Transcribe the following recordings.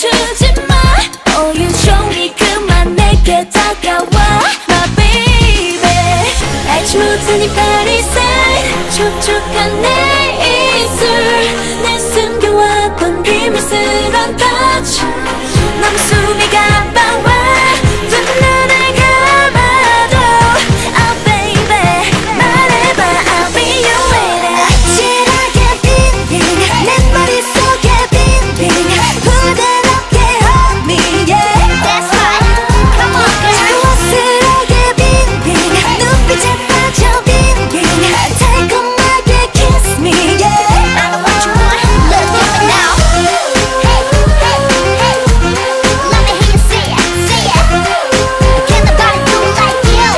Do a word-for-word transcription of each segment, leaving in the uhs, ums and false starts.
멈추지 마. Oh you show me 그만 내게 다가와 my baby. 알지 못한 이 body side 촉촉한 내 입술 내 숨겨왔던 비밀스런 touch 너무 숨이 가빠와 두 눈을 감아도 oh baby 말해봐 I'll be your lady. 아찔하게 빙빙 내 머릿속에 빙빙 부드럽게 hold me yeah that's right come on girl. 고스란하게 빙빙 눈빛에 빠져 빙빙 달콤하게 kiss me yeah I know what you want look at me now. Hey hey hey let me hear you say it say it. Can't nobody do like you.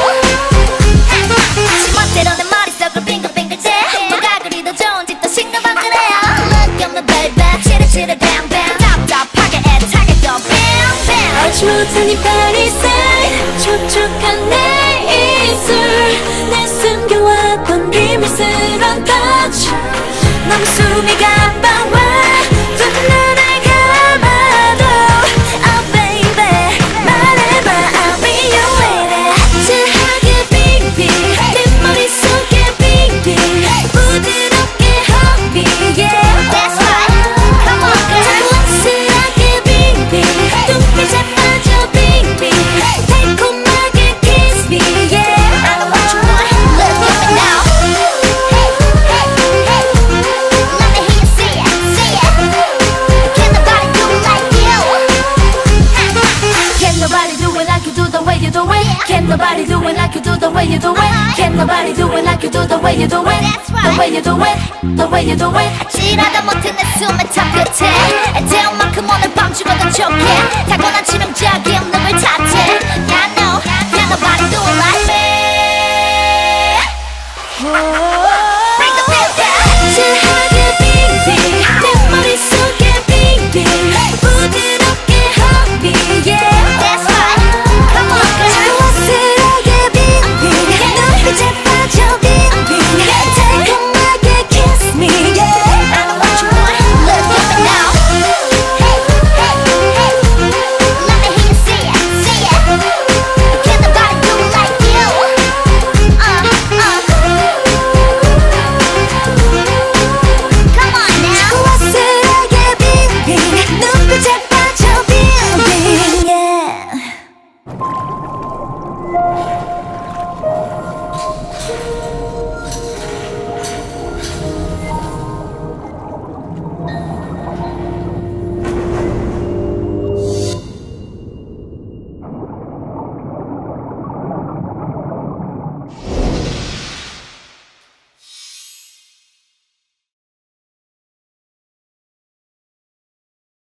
지멋대로 내 머릿속을 빙글빙글 대 뭐가 그리 더 좋은지 또 신경만 그래요. Look at me baby 치르치르 bang bang 답답하게 애타게 go bang bang. 알지 못한 이 body side 촉촉한 내 입술 내 숨겨왔던 비밀스런 touch 너무 숨이 가빠와 두 눈을 감아도 oh baby 말해봐 I'll be your lady. 아찔하게 빙빙 내 머릿속에 빙빙 부드럽게 hold me yeah that's right come on girl. 고스란하게 빙빙 눈빛에 빠져 빙빙 달콤하게 kiss me yeah I know what you want look at me now. Hey hey hey let me hear you say it say it. Can't nobody do like you. Can't nobody do it like you do the way you do it. Can't nobody do it like you do the way you do it. Can't nobody do it like you do the way you do it. The way you do it, the way you do it. 아찔하다 못해 내 숨의 탑 끝에 애태운 만큼 오늘 밤 죽어도 좋게 타고난 치명적인